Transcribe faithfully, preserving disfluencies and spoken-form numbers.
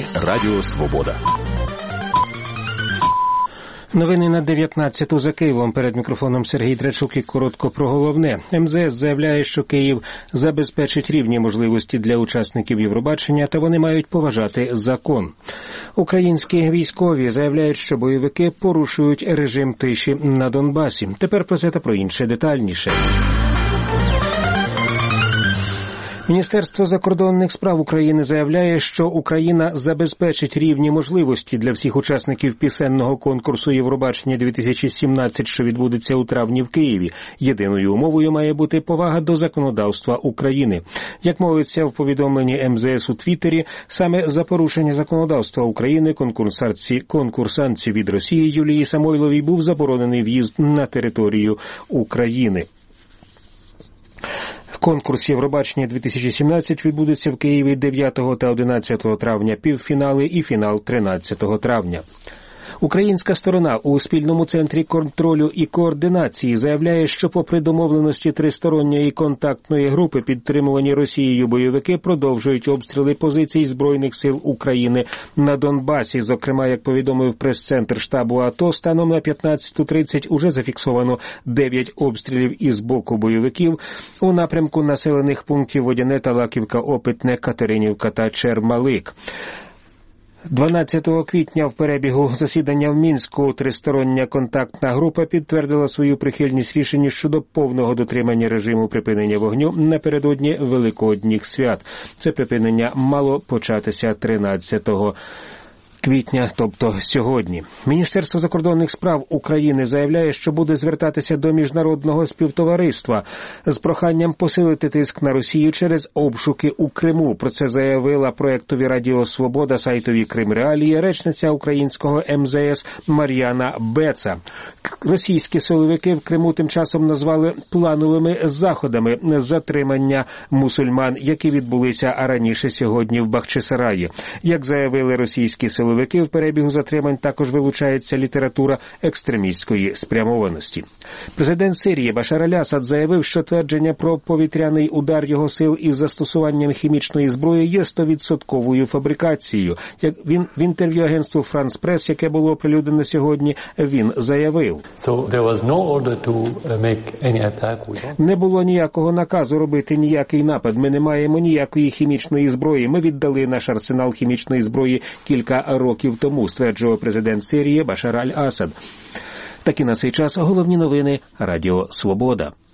Новини Радіо Свобода. Новини на дев'ятнадцяту за Києвом. Перед мікрофоном Сергій Драчук і коротко про головне. ем зе ес заявляє, що Київ забезпечить рівні можливості для учасників Євробачення, та вони мають поважати закон. Українські військові заявляють, що бойовики порушують режим тиші на Донбасі. Тепер про це та про інше детальніше. Міністерство закордонних справ України заявляє, що Україна забезпечить рівні можливості для всіх учасників пісенного конкурсу Євробачення дві тисячі сімнадцять, що відбудеться у травні в Києві. Єдиною умовою має бути повага до законодавства України. Як мовиться в повідомленні ем зе ес у Твіттері, саме за порушення законодавства України конкурсантці від Росії Юлії Самойловій був заборонений в'їзд на територію України. Конкурс Євробачення дві тисячі сімнадцять відбудеться в Києві дев'ятого та одинадцятого травня, півфінали і фінал тринадцятого травня. Українська сторона у спільному центрі контролю і координації заявляє, що попри домовленості тристоронньої контактної групи, підтримувані Росією бойовики продовжують обстріли позицій Збройних сил України на Донбасі. Зокрема, як повідомив прес-центр штабу АТО, станом на п'ятнадцяту тридцять уже зафіксовано дев'ять обстрілів із боку бойовиків у напрямку населених пунктів Водяне, Талаківка, Опитне, Катеринівка та Чермалик. дванадцятого квітня в перебігу засідання в Мінську тристороння контактна група підтвердила свою прихильність рішенню щодо повного дотримання режиму припинення вогню напередодні Великодніх свят. Це припинення мало початися тринадцятого квітня, тобто сьогодні. Міністерство закордонних справ України заявляє, що буде звертатися до міжнародного співтовариства з проханням посилити тиск на Росію через обшуки у Криму. Про це заявила проєктові Радіо Свобода сайтові Крим Реалії речниця українського ем зе ес Мар'яна Беца. Російські силовики в Криму тим часом назвали плановими заходами затримання мусульман, які відбулися раніше сьогодні в Бахчисараї. Як заявили російські силовики, в перебігу затримань також вилучається література екстремістської спрямованості. Президент Сирії Башар аль-Асад заявив, що твердження про повітряний удар його сил із застосуванням хімічної зброї є стовідсотковою фабрикацією. Як він в інтерв'ю агентству «Франс Прес», яке було оприлюднено сьогодні, він заявив: so there was no order to make any attack. Не було ніякого наказу робити ніякий напад. Ми не маємо ніякої хімічної зброї. Ми віддали наш арсенал хімічної зброї кілька років тому, стверджував президент Сирії Башар аль-Асад. Такі на цей час головні новини Радіо Свобода.